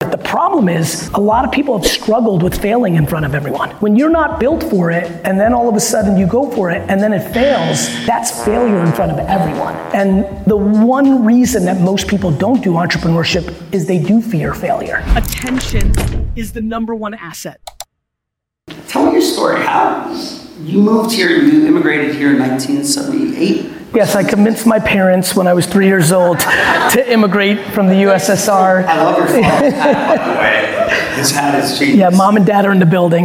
The problem is a lot of people have struggled with failing in front of everyone. When you're not built for it, and then all of a sudden you go for it, and then it fails, that's failure in front of everyone. And the one reason that most people don't do entrepreneurship is they do fear failure. Attention is the number one asset. Tell me your story. How you moved here, you immigrated here in 1978? Yes, I convinced my parents when I was 3 years old to immigrate from the USSR. I love your father's hat, by the way. His hat is genius. Yeah, mom and dad are in the building.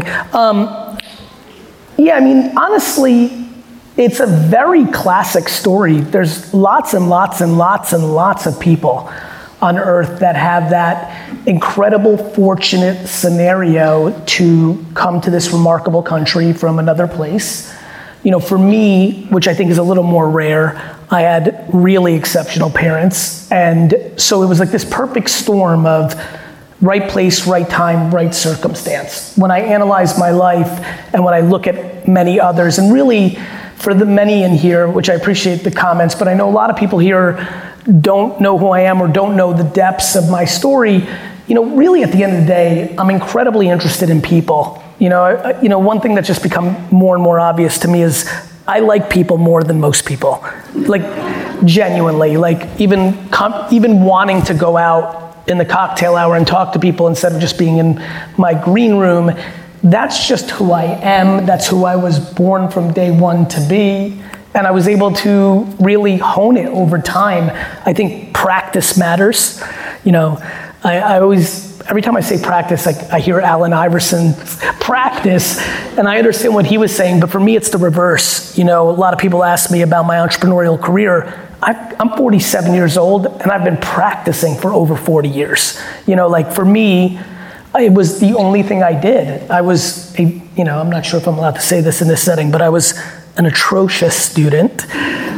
Yeah, I mean, honestly, it's a very classic story. There's lots and lots and lots and lots of people on earth that have that incredible, fortunate scenario to come to this remarkable country from another place. You know, for me, which I think is a little more rare, I had really exceptional parents. And so it was like this perfect storm of right place, right time, right circumstance. When I analyze my life and when I look at many others, and really for the many in here, which I appreciate the comments, but I know a lot of people here don't know who I am or don't know the depths of my story. You know, really at the end of the day, I'm incredibly interested in people. You know, one thing that's just become more and more obvious to me is I like people more than most people. Like, genuinely, like even wanting to go out in the cocktail hour and talk to people instead of just being in my green room, that's just who I am. That's who I was born from day one to be. And I was able to really hone it over time. I think practice matters. You know, I always, every time I say practice, I hear Allen Iverson's practice, and I understand what he was saying, but for me, it's the reverse. You know, a lot of people ask me about my entrepreneurial career. I'm 47 years old, and I've been practicing for over 40 years. You know, like for me, it was the only thing I did. I was, I'm not sure if I'm allowed to say this in this setting, but I was an atrocious student.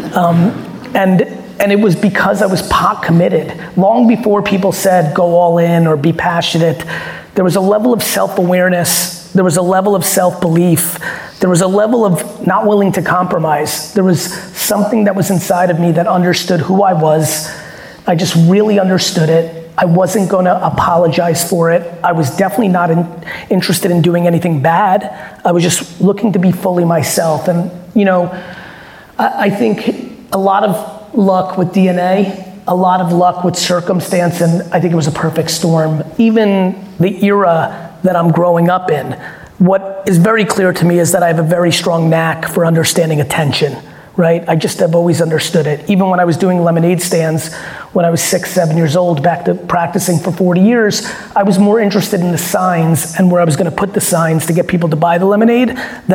And it was because I was pot committed. Long before people said go all in or be passionate, there was a level of self-awareness, there was a level of self-belief, there was a level of not willing to compromise. There was something that was inside of me that understood who I was. I just really understood it. I wasn't gonna apologize for it. I was definitely not interested in doing anything bad. I was just looking to be fully myself. And you know, I think a lot of luck with DNA, a lot of luck with circumstance, and I think it was a perfect storm. Even the era that I'm growing up in, what is very clear to me is that I have a very strong knack for understanding attention, right? I just have always understood it. Even when I was doing lemonade stands, when I was 6, 7 years old, back to practicing for 40 years, I was more interested in the signs and where I was gonna put the signs to get people to buy the lemonade,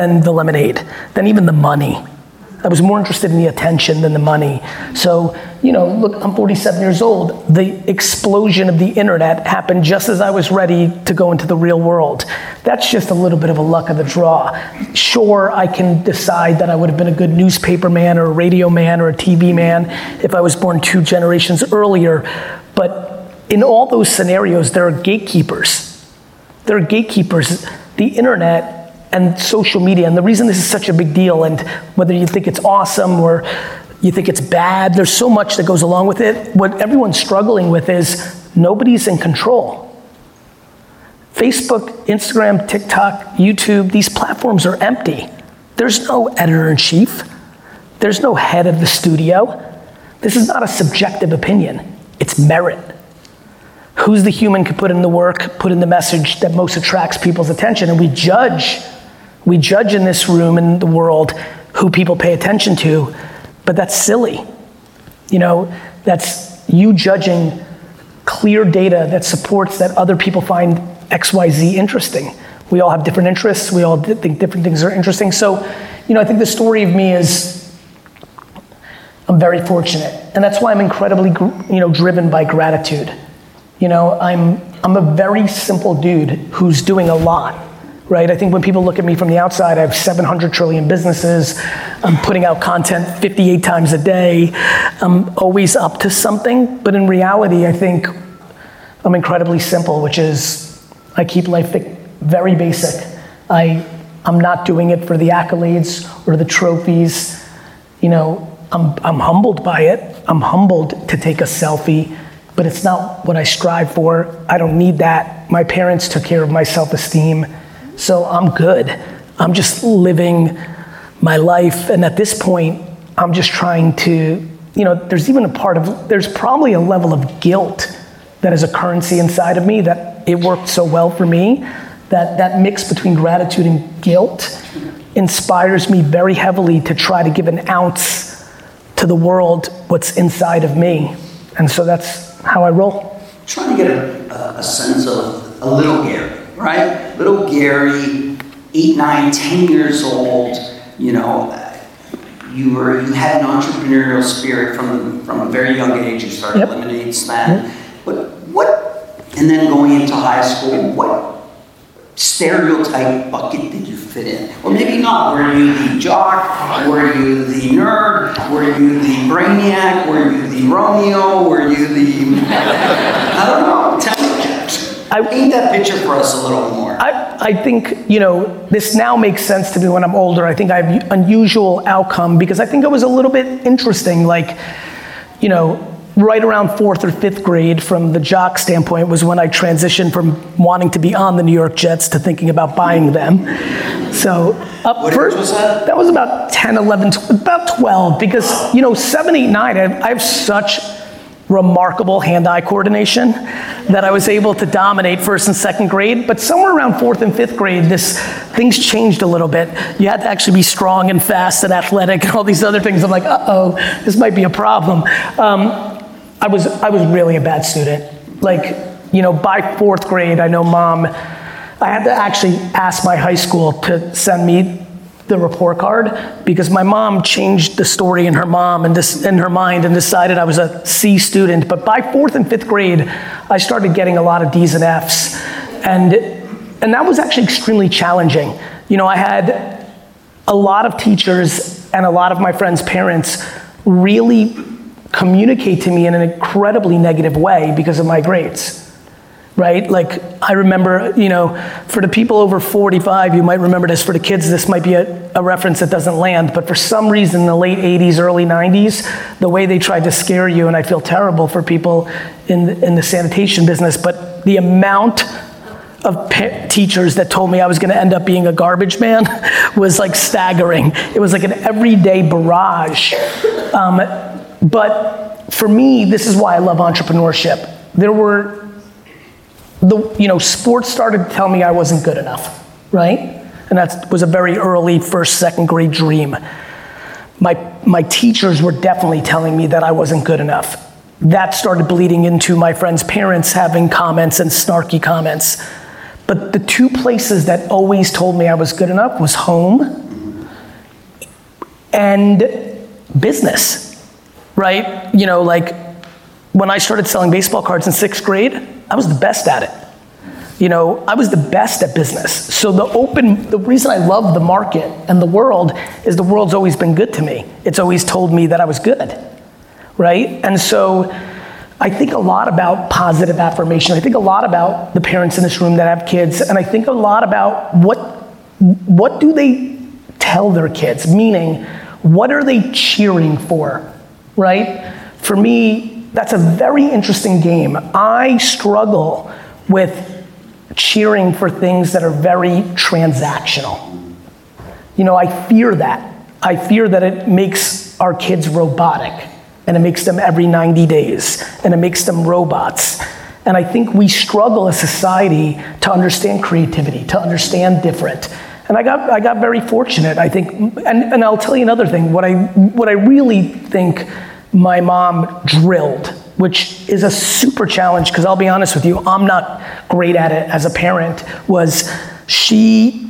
than even the money. I was more interested in the attention than the money. So, you know, look, I'm 47 years old. The explosion of the internet happened just as I was ready to go into the real world. That's just a little bit of a luck of the draw. Sure, I can decide that I would have been a good newspaper man or a radio man or a TV man if I was born 2 generations earlier, but in all those scenarios, there are gatekeepers. There are gatekeepers. The internet and social media, and the reason this is such a big deal, and whether you think it's awesome or you think it's bad, there's so much that goes along with it. What everyone's struggling with is nobody's in control. Facebook, Instagram, TikTok, YouTube, these platforms are empty. There's no editor-in-chief. There's no head of the studio. This is not a subjective opinion. It's merit. Who's the human can put in the work, put in the message that most attracts people's attention, and we judge in this room, in the world, who people pay attention to, but that's silly. You know, that's you judging clear data that supports that other people find XYZ interesting. We all have different interests, we all think different things are interesting. So, you know, I think the story of me is, I'm very fortunate, and that's why I'm incredibly, driven by gratitude. You know, I'm a very simple dude who's doing a lot. Right? I think when people look at me from the outside, I have 700 trillion businesses. I'm putting out content 58 times a day. I'm always up to something. But in reality, I think I'm incredibly simple, which is I keep life very basic. I'm not doing it for the accolades or the trophies. You know, I'm humbled by it. I'm humbled to take a selfie but it's not what I strive for. I don't need that. My parents took care of my self-esteem, so I'm good. I'm just living my life, and at this point, I'm just trying to, there's probably a level of guilt that is a currency inside of me that it worked so well for me, that mix between gratitude and guilt inspires me very heavily to try to give an ounce to the world what's inside of me. And so that's how I roll. Trying to get a sense of a little Gary, right? Little Gary, 8, 9, 10 years old, you had an entrepreneurial spirit from a very young age. You started Lemonade Stand. And then going into high school, what stereotype bucket did you fit in? Or maybe not. Were you the jock? Were you the nerd? Were you the brainiac? Were you the Romeo? Were you the... I don't know. Tell me. Paint that picture for us a little more. I think, this now makes sense to me when I'm older. I think I have unusual outcome because I think it was a little bit interesting. Right around 4th or 5th grade, from the jock standpoint, was when I transitioned from wanting to be on the New York Jets to thinking about buying them. So what age was that? That was about 10, 11, about 12, because 7, 8, 9, I have such remarkable hand-eye coordination that I was able to dominate 1st and 2nd grade. But somewhere around 4th and 5th grade, things changed a little bit. You had to actually be strong and fast and athletic and all these other things. I'm like, this might be a problem. I was really a bad student. By 4th grade, I know Mom, I had to actually ask my high school to send me the report card because my mom changed the story in her mind and decided I was a C student. But by 4th and 5th grade, I started getting a lot of D's and F's. And that was actually extremely challenging. I had a lot of teachers and a lot of my friends' parents really communicate to me in an incredibly negative way because of my grades, right? I remember, for the people over 45, you might remember this. For the kids, this might be a reference that doesn't land, but for some reason in the late 80s, early 90s, the way they tried to scare you, and I feel terrible for people in the sanitation business, but the amount of teachers that told me I was gonna end up being a garbage man was staggering. It was like an everyday barrage. But for me, this is why I love entrepreneurship. Sports started to tell me I wasn't good enough, right? And that was a very early 1st, 2nd grade dream. My teachers were definitely telling me that I wasn't good enough. That started bleeding into my friends' parents having comments and snarky comments. But the two places that always told me I was good enough was home and business. Right? When I started selling baseball cards in 6th grade, I was the best at it. I was the best at business. So the reason I love the market and the world is the world's always been good to me. It's always told me that I was good, right? And so I think a lot about positive affirmation. I think a lot about the parents in this room that have kids, and I think a lot about what do they tell their kids? Meaning, what are they cheering for? Right? For me, that's a very interesting game. I struggle with cheering for things that are very transactional. I fear that. I fear that it makes our kids robotic, and it makes them every 90 days, and it makes them robots. And I think we struggle as society to understand creativity, to understand different. And I got very fortunate, I think, and I'll tell you another thing. What I really think my mom drilled, which is a super challenge, because I'll be honest with you, I'm not great at it as a parent, was she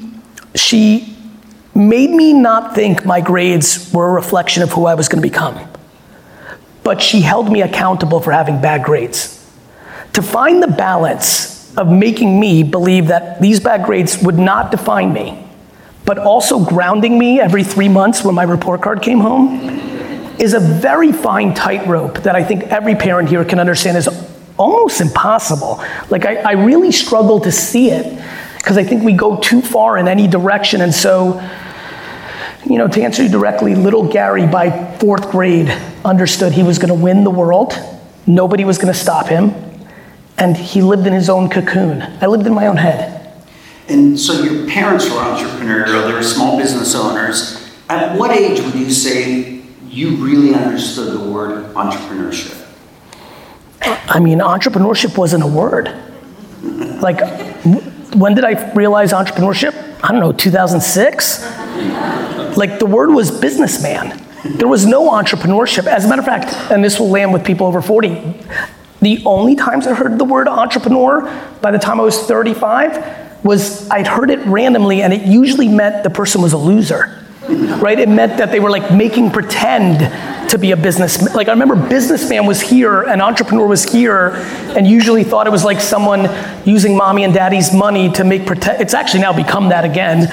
made me not think my grades were a reflection of who I was going to become. But she held me accountable for having bad grades. To find the balance of making me believe that these bad grades would not define me, but also grounding me every 3 months when my report card came home, is a very fine tightrope that I think every parent here can understand is almost impossible. I really struggle to see it because I think we go too far in any direction. And so, to answer you directly, little Gary by 4th grade understood he was going to win the world Nobody was gonna stop him. And he lived in his own cocoon. I lived in my own head. And so your parents were entrepreneurial, they were small business owners. At what age would you say you really understood the word entrepreneurship? I mean, entrepreneurship wasn't a word. Like, when did I realize entrepreneurship? I don't know, 2006? Like, the word was businessman. There was no entrepreneurship. As a matter of fact, and this will land with people over 40, the only times I heard the word entrepreneur by the time I was 35 was I'd heard it randomly, and it usually meant the person was a loser, right? It meant that they were like making pretend to be a businessman. Like, I remember businessman was here and entrepreneur was here, and usually thought it was like someone using mommy and daddy's money to make pretend. It's actually now become that again.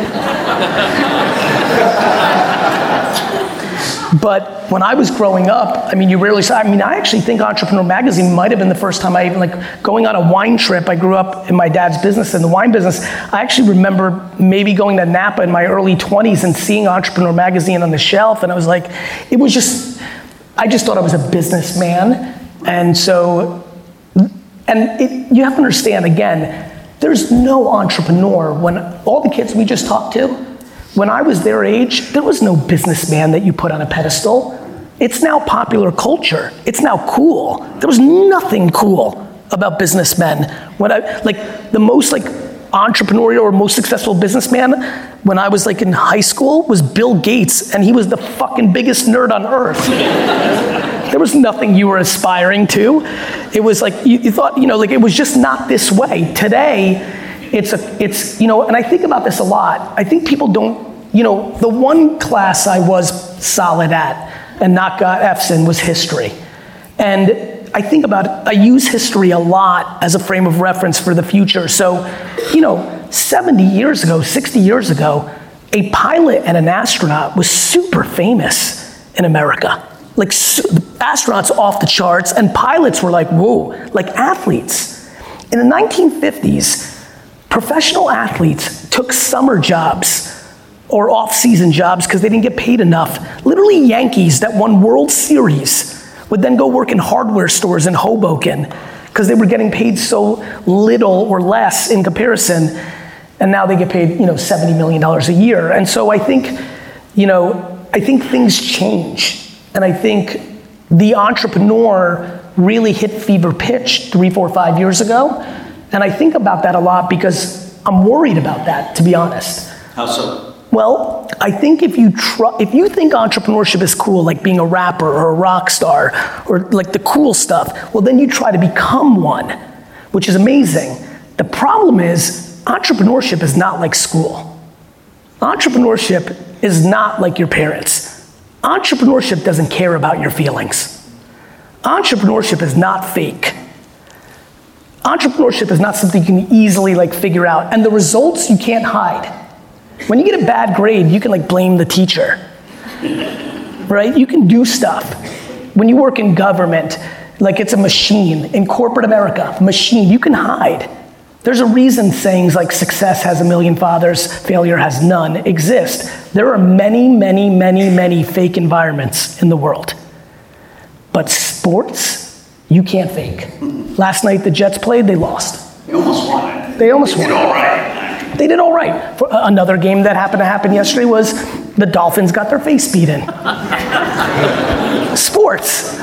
But when I was growing up, I mean, you rarely saw, I actually think Entrepreneur Magazine might have been the first time I even, like, going on a wine trip. I grew up in my dad's business, in the wine business. I actually remember maybe going to Napa in my early 20s and seeing Entrepreneur Magazine on the shelf, and I was like, it was just, I just thought I was a businessman. And so, you have to understand, again, there's no entrepreneur. When all the kids we just talked to, when I was their age, there was no businessman that you put on a pedestal. It's now popular culture. It's now cool. There was nothing cool about businessmen. When I, like, the most like entrepreneurial or most successful businessman when I was like in high school was Bill Gates, and he was the fucking biggest nerd on earth. There was nothing you were aspiring to. It was like, you thought, like, it was just not this way. Today, it's, and I think about this a lot. I think people don't, the one class I was solid at and not got F's in was history. And I think about it, I use history a lot as a frame of reference for the future. So, 70 years ago, 60 years ago, a pilot and an astronaut was super famous in America. Like, astronauts off the charts, and pilots were like, whoa, like athletes. In the 1950s, professional athletes took summer jobs or off-season jobs because they didn't get paid enough. Literally, Yankees that won World Series would then go work in hardware stores in Hoboken because they were getting paid so little or less in comparison, and now they get paid, $70 million a year. And so I think, I think things change, and I think the entrepreneur really hit fever pitch 3, 4, 5 years ago, and I think about that a lot because I'm worried about that, to be honest. How so? Well, I think if you think entrepreneurship is cool, like being a rapper or a rock star or like the cool stuff, well, then you try to become one, which is amazing. The problem is entrepreneurship is not like school. Entrepreneurship is not like your parents. Entrepreneurship doesn't care about your feelings. Entrepreneurship is not fake. Entrepreneurship is not something you can easily figure out, and the results you can't hide. When you get a bad grade, you can blame the teacher, right? You can do stuff. When you work in government, it's a machine. In corporate America, machine, you can hide. There's a reason sayings like success has 1,000,000 fathers, failure has none exist. There are many, many, many, many fake environments in the world. But sports, you can't fake. Last night the Jets played, they lost. They almost won. They almost won. They did all right. They did all right. Another game that happened to happen yesterday was the Dolphins got their face beat in. Sports,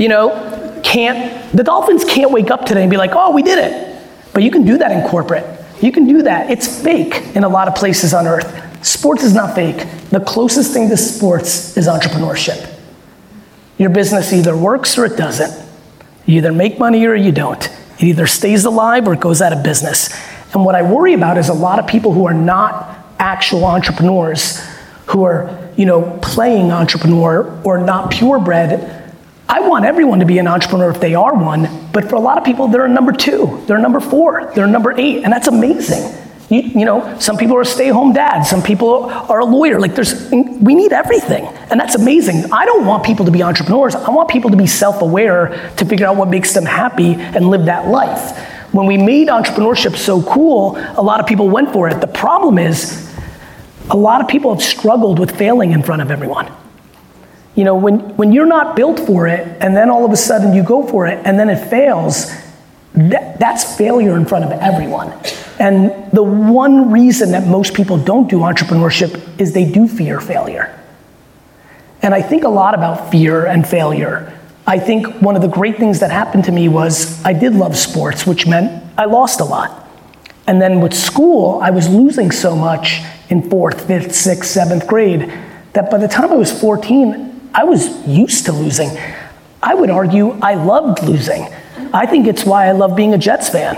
the Dolphins can't wake up today and be like, oh, we did it. But you can do that in corporate. You can do that. It's fake in a lot of places on earth. Sports is not fake. The closest thing to sports is entrepreneurship. Your business either works or it doesn't. You either make money or you don't. It either stays alive or it goes out of business. And what I worry about is a lot of people who are not actual entrepreneurs, who are, playing entrepreneur or not purebred. I want everyone to be an entrepreneur if they are one, but for a lot of people, they're a number 2, they're a number 4, they're a number 8, and that's amazing. Some people are a stay-at-home dad, some people are a lawyer. We need everything, and that's amazing. I don't want people to be entrepreneurs. I want people to be self-aware, to figure out what makes them happy and live that life. When we made entrepreneurship so cool, a lot of people went for it. The problem is, a lot of people have struggled with failing in front of everyone. You know, when you're not built for it, and then all of a sudden you go for it, and then it fails, that's failure in front of everyone. And the one reason that most people don't do entrepreneurship is they do fear failure. And I think a lot about fear and failure. I think one of the great things that happened to me was I did love sports, which meant I lost a lot. And then with school, I was losing so much in 4th, 5th, 6th, 7th grade that by the time I was 14, I was used to losing. I would argue I loved losing. I think it's why I love being a Jets fan.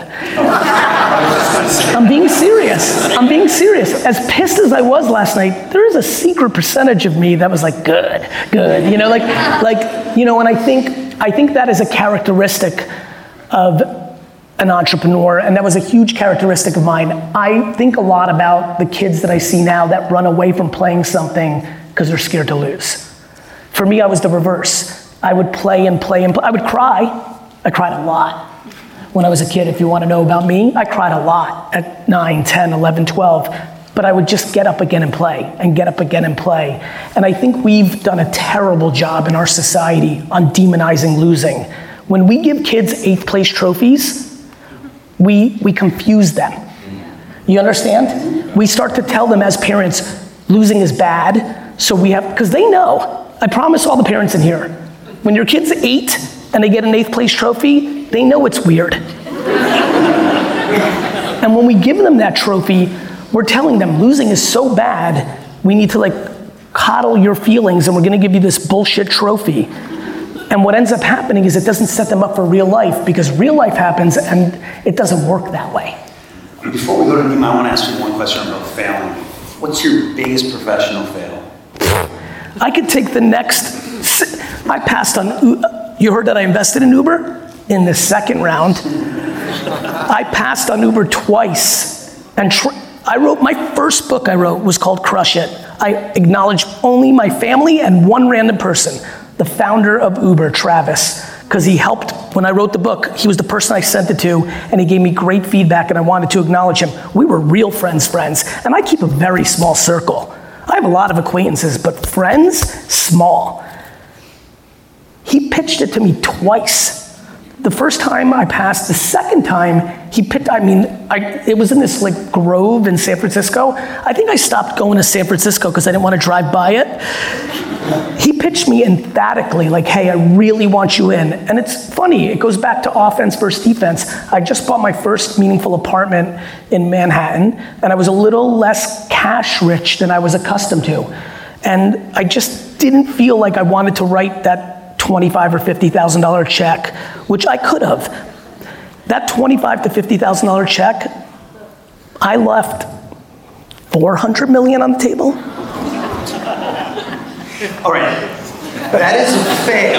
I'm being serious. I'm being serious. As pissed as I was last night, there is a secret percentage of me that was like, good, you know, like, you know, and I think that is a characteristic of an entrepreneur, and that was a huge characteristic of mine. I think a lot about the kids that I see now that run away from playing something because they're scared to lose. For me, I was the reverse. I would play and play and play. I would cry. I cried a lot when I was a kid. If you want to know about me, I cried a lot at 9, 10, 11, 12. But I would just get up again and play, and get up again and play. And I think we've done a terrible job in our society on demonizing losing. When we give kids 8th place trophies, we confuse them. You understand? We start to tell them as parents, losing is bad, so we have, because they know. I promise all the parents in here, when your kid's 8 and they get an 8th place trophy, they know it's weird. And when we give them that trophy, we're telling them losing is so bad, we need to like coddle your feelings and we're gonna give you this bullshit trophy. And what ends up happening is it doesn't set them up for real life, because real life happens and it doesn't work that way. Before we go to Nima, I want to ask you one question about failing. What's your biggest professional fail? I could take the next, I passed on, you heard that I invested in Uber? In the second round. I passed on Uber twice. And I wrote, my first book I wrote was called Crush It. I acknowledged only my family and one random person, the founder of Uber, Travis, because he helped, when I wrote the book, he was the person I sent it to, and he gave me great feedback, and I wanted to acknowledge him. We were real friends, and I keep a very small circle. I have a lot of acquaintances, but friends, small. He pitched it to me twice. The first time I passed, the second time he picked, it was in this like grove in San Francisco. I think I stopped going to San Francisco because I didn't want to drive by it. He pitched me emphatically, like, hey, I really want you in. And it's funny, it goes back to offense versus defense. I just bought my first meaningful apartment in Manhattan, and I was a little less cash rich than I was accustomed to. And I just didn't feel like I wanted to write that $25,000 or $50,000 check, which I could have. That $25,000 to $50,000 check, I left $400 million on the table. All right, that is a fail.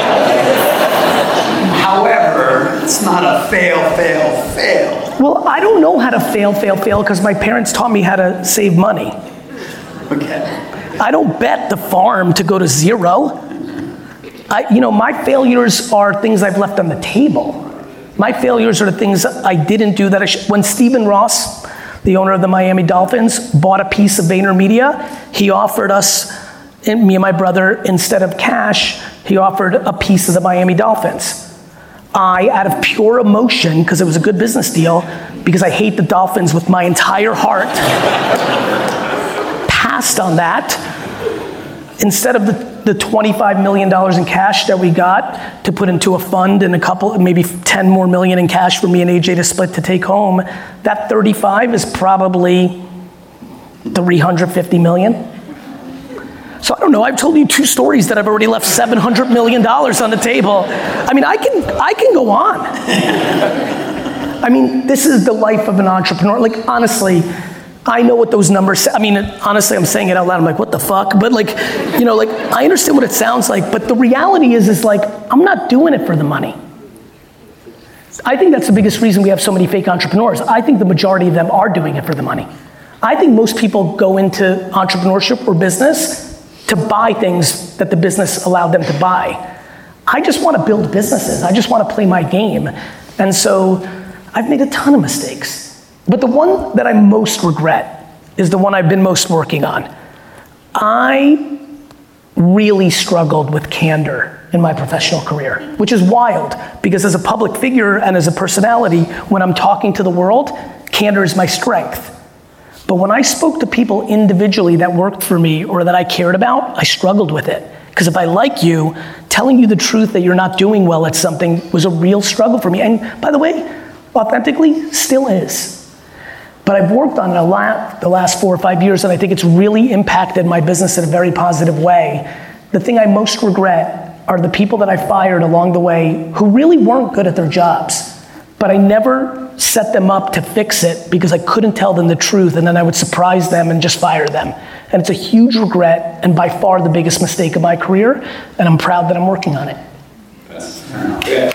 However, it's not a fail. Well, I don't know how to fail, because my parents taught me how to save money. Okay. I don't bet the farm to go to zero. My failures are things I've left on the table. My failures are the things I didn't do that I should. When Stephen Ross, the owner of the Miami Dolphins, bought a piece of VaynerMedia, he offered us, me and my brother, instead of cash, he offered a piece of the Miami Dolphins. I, out of pure emotion, because it was a good business deal, because I hate the Dolphins with my entire heart, passed on that. Instead of the $25 million in cash that we got to put into a fund and maybe 10 more million in cash for me and AJ to split to take home, that 35 is probably 350 million. So I don't know, I've told you 2 stories that I've already left $700 million on the table. I can go on. This is the life of an entrepreneur. Like, honestly, I know what those numbers say. Honestly, I'm saying it out loud. I'm like, what the fuck? But I understand what it sounds like. But the reality is like, I'm not doing it for the money. I think that's the biggest reason we have so many fake entrepreneurs. I think the majority of them are doing it for the money. I think most people go into entrepreneurship or business to buy things that the business allowed them to buy. I just want to build businesses. I just want to play my game. And so I've made a ton of mistakes. But the one that I most regret is the one I've been most working on. I really struggled with candor in my professional career, which is wild because as a public figure and as a personality, when I'm talking to the world, candor is my strength. But when I spoke to people individually that worked for me or that I cared about, I struggled with it. Because if I like you, telling you the truth that you're not doing well at something was a real struggle for me. And by the way, authentically, still is. But I've worked on it a lot the last 4 or 5 years, and I think it's really impacted my business in a very positive way. The thing I most regret are the people that I fired along the way who really weren't good at their jobs, but I never set them up to fix it because I couldn't tell them the truth, and then I would surprise them and just fire them. And it's a huge regret, and by far the biggest mistake of my career, and I'm proud that I'm working on it. Yeah.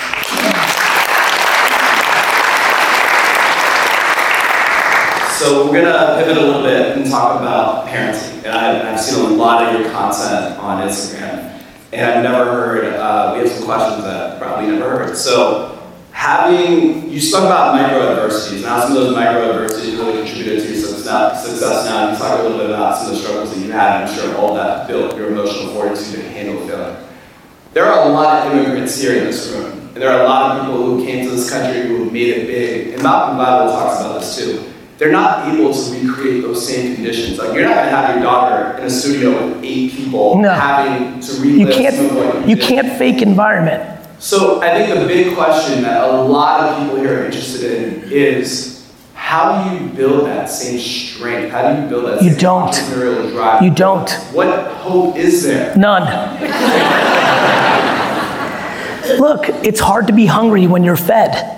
So we're gonna pivot a little bit and talk about parenting. And I've seen a lot of your content on Instagram, and I've never heard, we have some questions that I've probably never heard. So you spoke about micro adversities, now some of those micro adversities really contributed to your success now. You talk a little bit about some of the struggles that you had, and I'm sure all that built your emotional fortitude to handle failure. There are a lot of immigrants here in this room, and there are a lot of people who came to this country who made it big, and Malcolm Gladwell talks about this too. They're not able to recreate those same conditions. Like, you're not gonna have your daughter in a studio with 8 people having to relive you can't fake environment. So I think the big question that a lot of people here are interested in is, how do you build that same strength? How do you build that same entrepreneurial drive? You don't. What hope is there? None. Look, it's hard to be hungry when you're fed.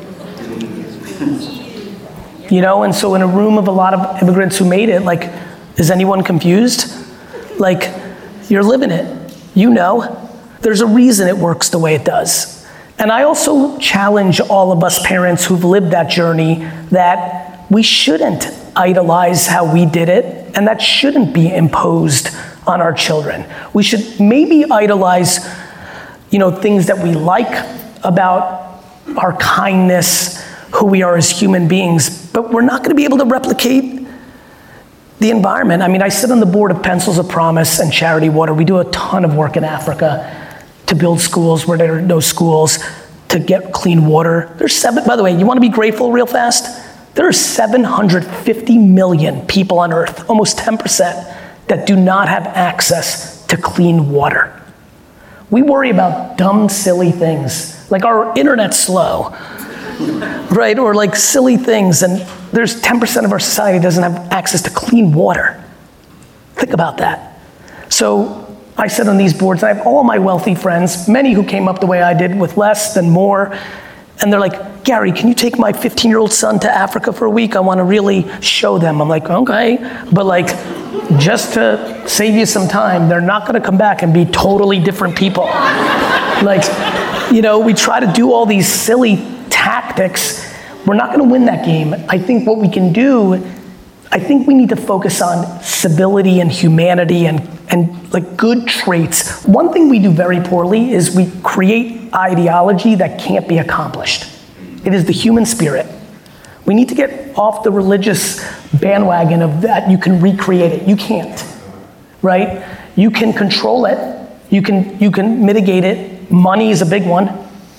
You know, and so in a room of a lot of immigrants who made it, like, is anyone confused? Like, you're living it. You know. There's a reason it works the way it does. And I also challenge all of us parents who've lived that journey that we shouldn't idolize how we did it, and that shouldn't be imposed on our children. We should maybe idolize, things that we like about our kindness, who we are as human beings, but we're not gonna be able to replicate the environment. I mean, I sit on the board of Pencils of Promise and Charity Water. We do a ton of work in Africa to build schools where there are no schools, to get clean water. By the way, you wanna be grateful real fast? There are 750 million people on Earth, almost 10%, that do not have access to clean water. We worry about dumb, silly things, like our internet's slow, right? Or like silly things, and there's 10% of our society doesn't have access to clean water. Think about that. So I sit on these boards, and I have all my wealthy friends, many who came up the way I did with less than more, and they're like, Gary, can you take my 15-year-old son to Africa for a week? I wanna really show them. I'm like, okay, but like, just to save you some time, they're not gonna come back and be totally different people. Like, we try to do all these silly tactics. We're not gonna win that game. I think what we can do, I think we need to focus on civility and humanity and like good traits. One thing we do very poorly is we create ideology that can't be accomplished. It is the human spirit. We need to get off the religious bandwagon of that you can recreate it. You can't, right? You can control it. You can mitigate it. Money is a big one.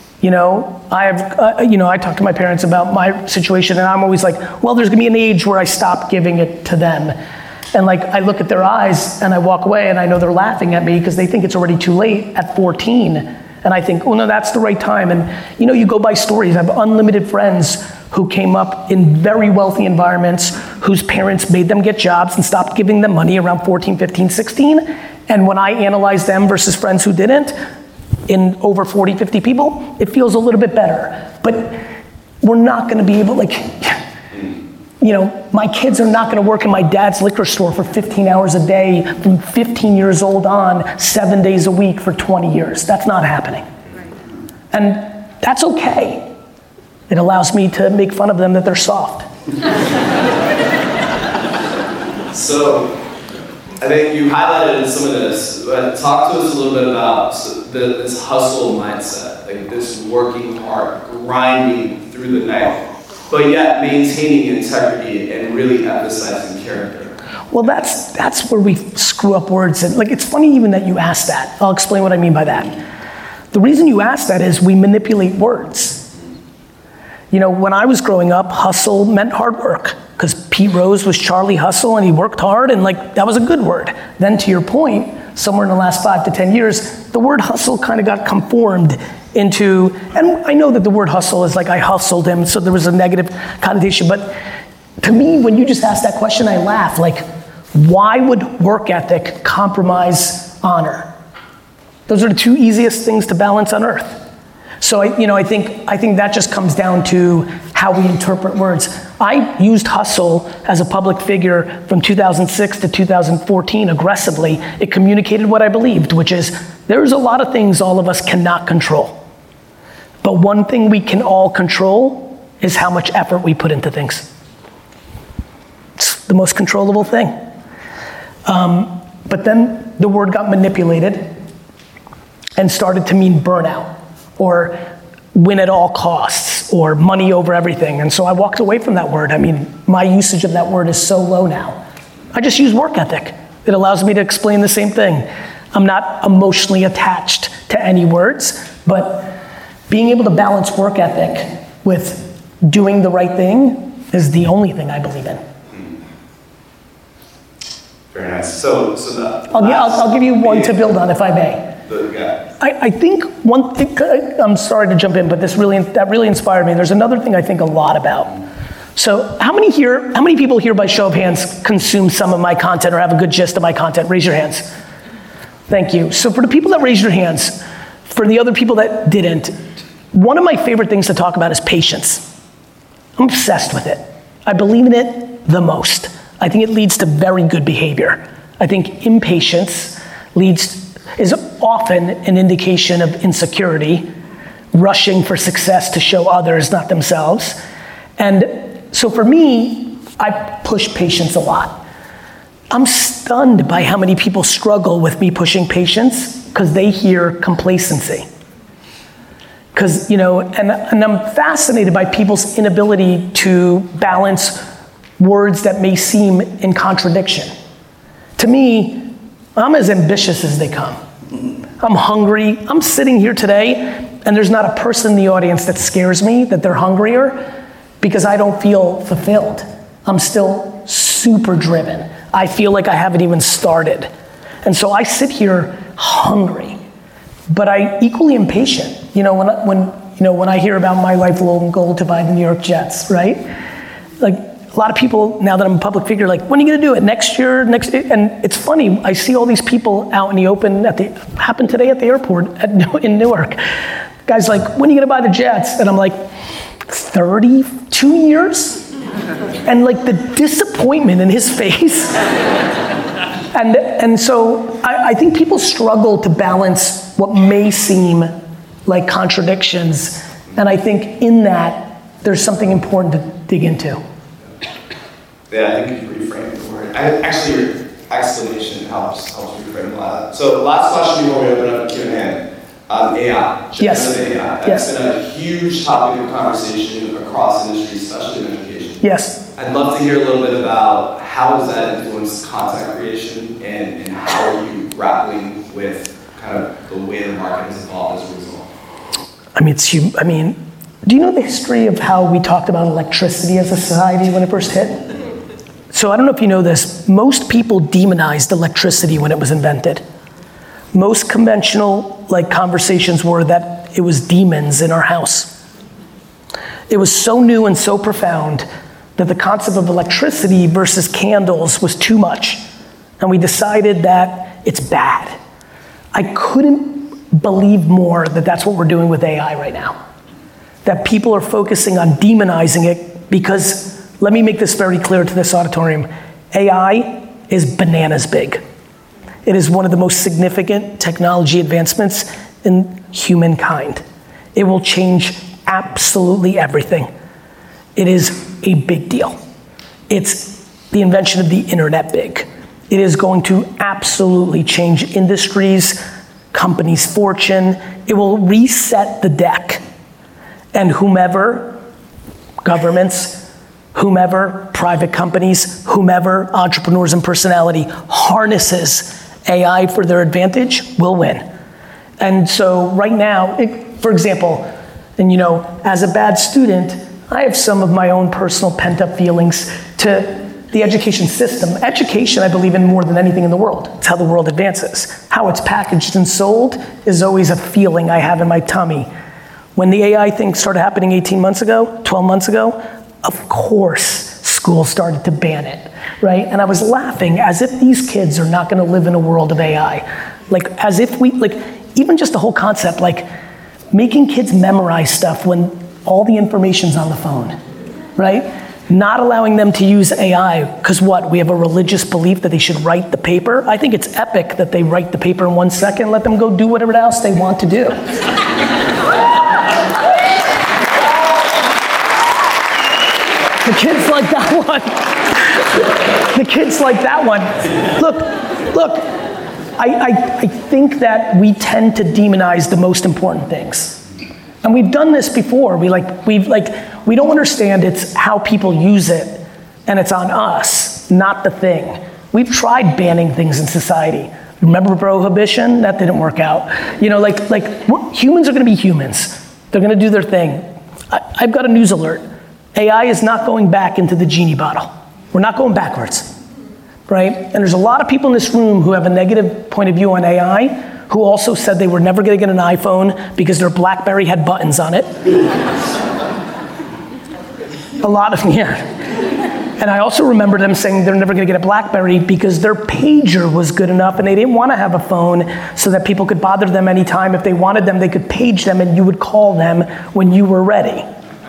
I talk to my parents about my situation, and I'm always like, well, there's gonna be an age where I stop giving it to them. And like, I look at their eyes and I walk away and I know they're laughing at me because they think it's already too late at 14. And I think, oh no, that's the right time. And you go by stories. I have unlimited friends who came up in very wealthy environments whose parents made them get jobs and stopped giving them money around 14, 15, 16. And when I analyze them versus friends who didn't, in over 40, 50 people, it feels a little bit better. But we're not gonna be able, my kids are not gonna work in my dad's liquor store for 15 hours a day from 15 years old on, 7 days a week for 20 years. That's not happening. And that's okay. It allows me to make fun of them that they're soft. So, I think you highlighted some of this, but talk to us a little bit about this hustle mindset, like this working hard, grinding through the night, but yet maintaining integrity and really emphasizing character. Well, that's where we screw up words. And like, it's funny even that you asked that. I'll explain what I mean by that. The reason you asked that is we manipulate words. You know, when I was growing up, hustle meant hard work, because Pete Rose was Charlie Hustle and he worked hard, and like, that was a good word. Then to your point, somewhere in the last 5 to 10 years, the word hustle kind of got conformed into, and I know that the word hustle is like I hustled him, so there was a negative connotation, but to me, when you just asked that question, I laugh. Like, why would work ethic compromise honor? Those are the two easiest things to balance on earth. So I think that just comes down to how we interpret words. I used hustle as a public figure from 2006 to 2014 aggressively. It communicated what I believed, which is there's a lot of things all of us cannot control. But one thing we can all control is how much effort we put into things. It's the most controllable thing. But then the word got manipulated and started to mean burnout, or win at all costs, or money over everything. And so I walked away from that word. I mean, my usage of that word is so low now. I just use work ethic. It allows me to explain the same thing. I'm not emotionally attached to any words, but being able to balance work ethic with doing the right thing is the only thing I believe in. Very nice. So I'll give you one to build on, if I may. I think one thing, I'm sorry to jump in, but that really inspired me. There's another thing I think a lot about. So how many people here by show of hands consume some of my content or have a good gist of my content? Raise your hands. Thank you. So for the people that raised your hands, for the other people that didn't, one of my favorite things to talk about is patience. I'm obsessed with it. I believe in it the most. I think it leads to very good behavior. I think impatience is often an indication of insecurity, rushing for success to show others, not themselves. And so for me, I push patience a lot. I'm stunned by how many people struggle with me pushing patience because they hear complacency. Because, and I'm fascinated by people's inability to balance words that may seem in contradiction. To me, I'm as ambitious as they come. I'm hungry. I'm sitting here today, and there's not a person in the audience that scares me that they're hungrier because I don't feel fulfilled. I'm still super driven. I feel like I haven't even started. And so I sit here hungry, but I equally impatient. When I hear about my lifelong goal to buy the New York Jets, right? Like, a lot of people, now that I'm a public figure, like, when are you gonna do it? Next year? And it's funny, I see all these people out in the open, happened today at the airport in Newark. Guys like, when are you gonna buy the Jets? And I'm like, 32 years? And like the disappointment in his face. And so I think people struggle to balance what may seem like contradictions. And I think in that, there's something important to dig into. Yeah, I think you reframed the word. Actually, your explanation helps reframe a lot. So last question before we open up Q&A. AI. Yes. AI. That's been a huge topic of conversation across industries, especially in education. Yes. I'd love to hear a little bit about how does that influence content creation and how are you grappling with kind of the way the market has evolved as a result? Do you know the history of how we talked about electricity as a society when it first hit? So I don't know if you know this, most people demonized electricity when it was invented. Most conventional conversations were that it was demons in our house. It was so new and so profound that the concept of electricity versus candles was too much. And we decided that it's bad. I couldn't believe more that that's what we're doing with AI right now. That people are focusing on demonizing it because, let me make this very clear to this auditorium, AI is bananas big. It is one of the most significant technology advancements in humankind. It will change absolutely everything. It is a big deal. It's the invention of the internet big. It is going to absolutely change industries, companies' fortune. It will reset the deck. And whomever, governments, whomever, private companies, whomever, entrepreneurs and personality, harnesses AI for their advantage will win. And so right now, for example, and as a bad student, I have some of my own personal pent-up feelings to the education system. Education, I believe in more than anything in the world. It's how the world advances. How it's packaged and sold is always a feeling I have in my tummy. When the AI thing started happening 18 months ago, 12 months ago, of course, schools started to ban it, right? And I was laughing as if these kids are not gonna live in a world of AI. As if even just the whole concept, making kids memorize stuff when all the information's on the phone, right? Not allowing them to use AI, because we have a religious belief that they should write the paper? I think it's epic that they write the paper in 1 second, let them go do whatever else they want to do. The kids like that one. The kids like that one. Look, I think that we tend to demonize the most important things. And we've done this before. We don't understand it's how people use it, and it's on us, not the thing. We've tried banning things in society. Remember prohibition? That didn't work out. Humans are gonna be humans. They're gonna do their thing. I've got a news alert. AI is not going back into the genie bottle. We're not going backwards, right? And there's a lot of people in this room who have a negative point of view on AI, who also said they were never gonna get an iPhone because their BlackBerry had buttons on it. A lot of them, yeah. And I also remember them saying they're never gonna get a BlackBerry because their pager was good enough and they didn't wanna have a phone so that people could bother them anytime. If they wanted them, they could page them and you would call them when you were ready.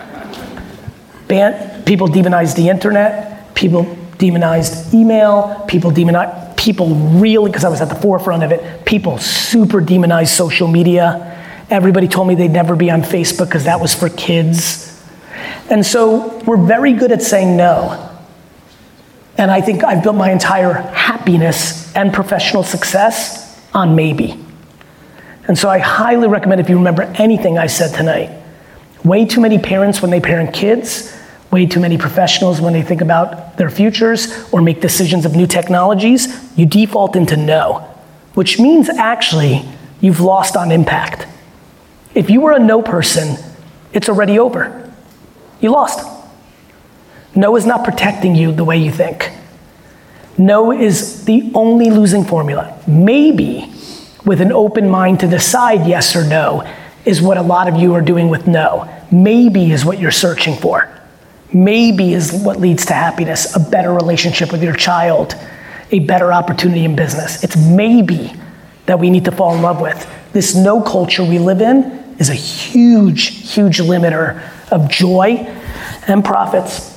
People demonized the internet, people demonized email, people really, because I was at the forefront of it, people super demonized social media. Everybody told me they'd never be on Facebook because that was for kids. And so we're very good at saying no. And I think I've built my entire happiness and professional success on maybe. And so I highly recommend, if you remember anything I said tonight, way too many parents when they parent kids, way too many professionals when they think about their futures or make decisions of new technologies, you default into no, which means actually you've lost on impact. If you were a no person, it's already over. You lost. No is not protecting you the way you think. No is the only losing formula. Maybe with an open mind to decide yes or no is what a lot of you are doing with no. Maybe is what you're searching for. Maybe is what leads to happiness, a better relationship with your child, a better opportunity in business. It's maybe that we need to fall in love with. This no culture we live in is a huge, huge limiter of joy and profits.